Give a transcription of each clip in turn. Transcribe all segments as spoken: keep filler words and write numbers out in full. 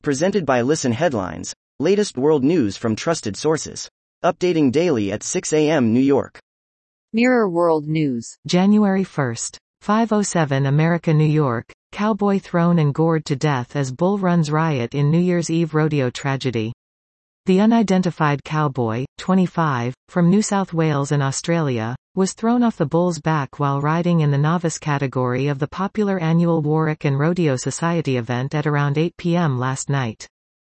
Presented by Listen Headlines, latest world news from trusted sources. Updating daily at six a m New York. Mirror World News. January first, five oh seven America, New York. Cowboy thrown and gored to death as bull runs riot in New Year's Eve rodeo tragedy. The unidentified cowboy, twenty-five, from New South Wales in Australia, was thrown off the bull's back while riding in the novice category of the popular annual Warwick and Rodeo Society event at around eight p m last night.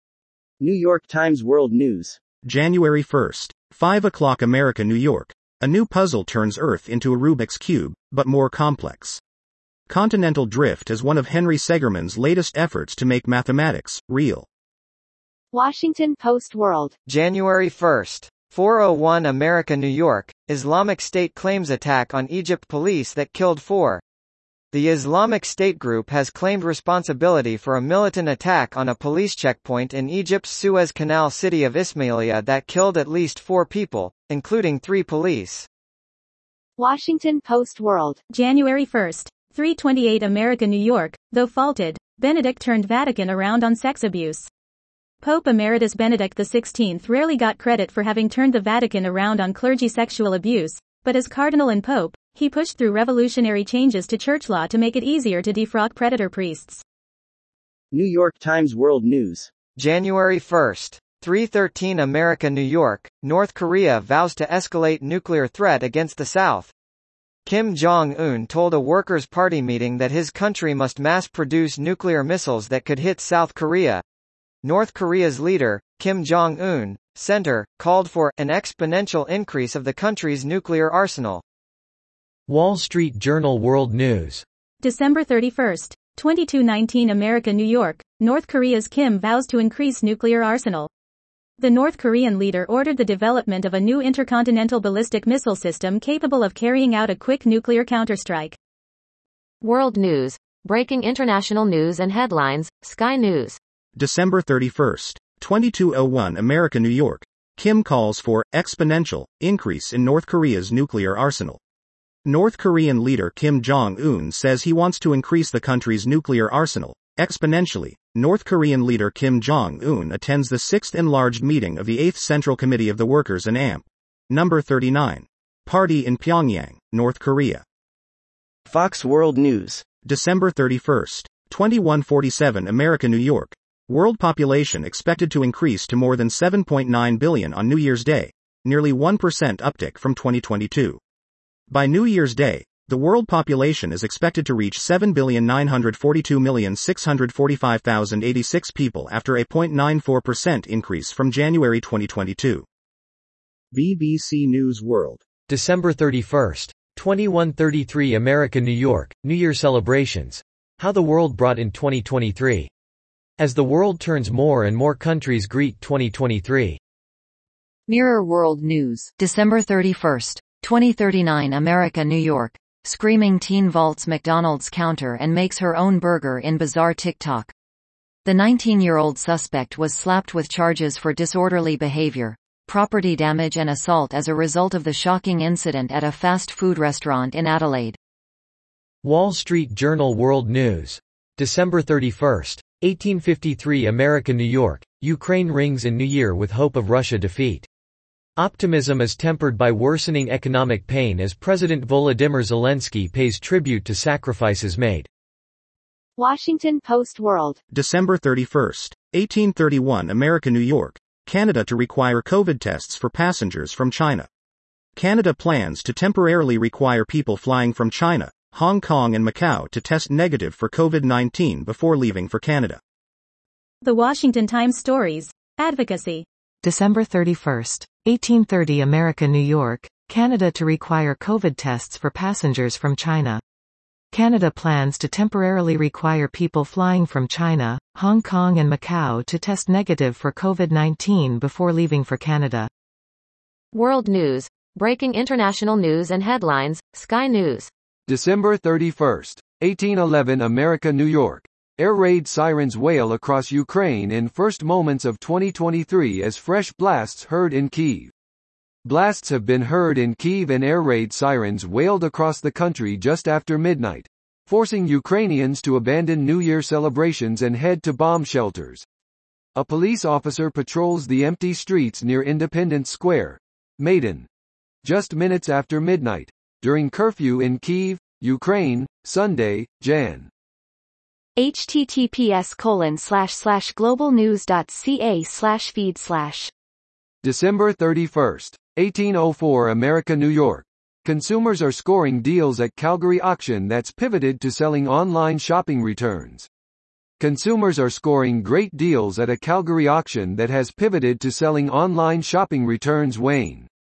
New York Times World News. January first, five o'clock America, New York. A new puzzle turns Earth into a Rubik's Cube, but more complex. Continental drift is one of Henry Segerman's latest efforts to make mathematics real. Washington Post World. January first, four oh one America, New York. Islamic State claims attack on Egypt police that killed four. The Islamic State group has claimed responsibility for a militant attack on a police checkpoint in Egypt's Suez Canal city of Ismailia that killed at least four people, including three police. Washington Post World. January first, three twenty-eight America, New York. Though faulted, Benedict turned Vatican around on sex abuse. Pope Emeritus Benedict the sixteenth rarely got credit for having turned the Vatican around on clergy sexual abuse, but as Cardinal and Pope, he pushed through revolutionary changes to church law to make it easier to defrock predator priests. New York Times World News. January first, three thirteen America, New York. North Korea vows to escalate nuclear threat against the South. Kim Jong-un told a Workers' Party meeting that his country must mass-produce nuclear missiles that could hit South Korea. North Korea's leader, Kim Jong-un, center, called for an exponential increase of the country's nuclear arsenal. Wall Street Journal World News. December thirty-first, twenty-two nineteen America, New York. North Korea's Kim vows to increase nuclear arsenal. The North Korean leader ordered the development of a new intercontinental ballistic missile system capable of carrying out a quick nuclear counterstrike. World News. Breaking international news and headlines, Sky News. December thirty-first, twenty-two oh one America, New York. Kim calls for exponential increase in North Korea's nuclear arsenal. North Korean leader Kim Jong-un says he wants to increase the country's nuclear arsenal exponentially. North Korean leader Kim Jong-un attends the sixth enlarged meeting of the eighth Central Committee of the Workers' and A M P. Number thirty-nine. Party in Pyongyang, North Korea. Fox World News. December thirty-first, twenty-one forty-seven America, New York. World population expected to increase to more than seven point nine billion on New Year's Day, nearly one percent uptick from twenty twenty-two. By New Year's Day, the world population is expected to reach seven billion nine hundred forty-two million six hundred forty-five thousand eighty-six people after a zero point nine four percent increase from January twenty twenty-two. B B C News World. December thirty-first, twenty-one thirty-three America, New York. New Year celebrations. How the world brought in twenty twenty-three. As the world turns, more and more countries greet twenty twenty-three. Mirror World News. December thirty-first, twenty thirty-nine America, New York. Screaming teen vaults McDonald's counter and makes her own burger in bizarre TikTok. The nineteen-year-old suspect was slapped with charges for disorderly behavior, property damage and assault as a result of the shocking incident at a fast food restaurant in Adelaide. Wall Street Journal World News. December thirty-first, eighteen fifty-three America, New York. Ukraine rings in New Year with hope of Russia defeat. Optimism is tempered by worsening economic pain as President Volodymyr Zelensky pays tribute to sacrifices made. Washington Post World. December thirty-first, eighteen thirty-one America, New York. Canada to require COVID tests for passengers from China. Canada plans to temporarily require people flying from China, Hong Kong and Macau to test negative for COVID nineteen before leaving for Canada. The Washington Times Stories. Advocacy. December thirty-first, eighteen thirty America, New York. Canada to require COVID tests for passengers from China. Canada plans to temporarily require people flying from China, Hong Kong and Macau to test negative for COVID nineteen before leaving for Canada. World News. Breaking international news and headlines, Sky News. December thirty-first, eighteen eleven America, New York. Air raid sirens wail across Ukraine in first moments of twenty twenty-three as fresh blasts heard in Kyiv. Blasts have been heard in Kyiv and air raid sirens wailed across the country just after midnight, forcing Ukrainians to abandon New Year celebrations and head to bomb shelters. A police officer patrols the empty streets near Independence Square, Maidan, just minutes after midnight, during curfew in Kyiv, Ukraine, Sunday, January https colon slash slash globalnews.ca slash feed slash December thirty-first, eighteen oh four America, New York. Consumers are scoring deals at Calgary auction that's pivoted to selling online shopping returns. Consumers are scoring great deals at a Calgary auction that has pivoted to selling online shopping returns. Wayne